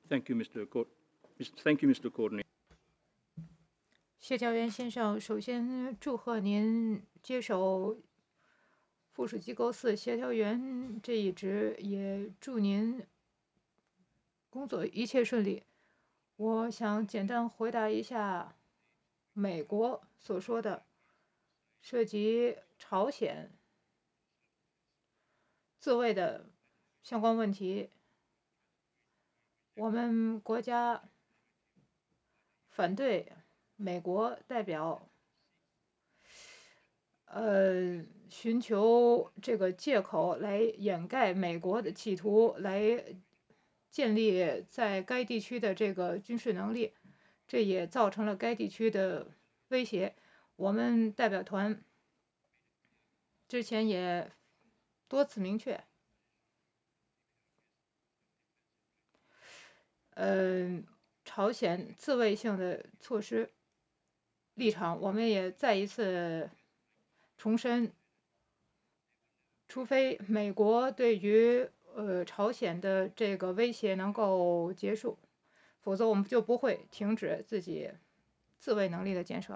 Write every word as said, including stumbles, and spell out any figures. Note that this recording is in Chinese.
Thank you, Mister Co- Thank you, Mister Courtney. 谢教员先生，首先祝贺您接手附属机构四协调员这一职，也祝您工作一切顺利。我想简单回答一下美国所说的涉及朝鲜自卫的相关问题。我们国家反对美国代表呃，寻求这个借口来掩盖美国的企图，来建立在该地区的这个军事能力，这也造成了该地区的威胁。我们代表团之前也多次明确，呃，朝鲜自卫性的措施立场，我们也再一次重申，除非美国对于呃朝鲜的这个威胁能够结束，否则我们就不会停止自己自卫能力的建设。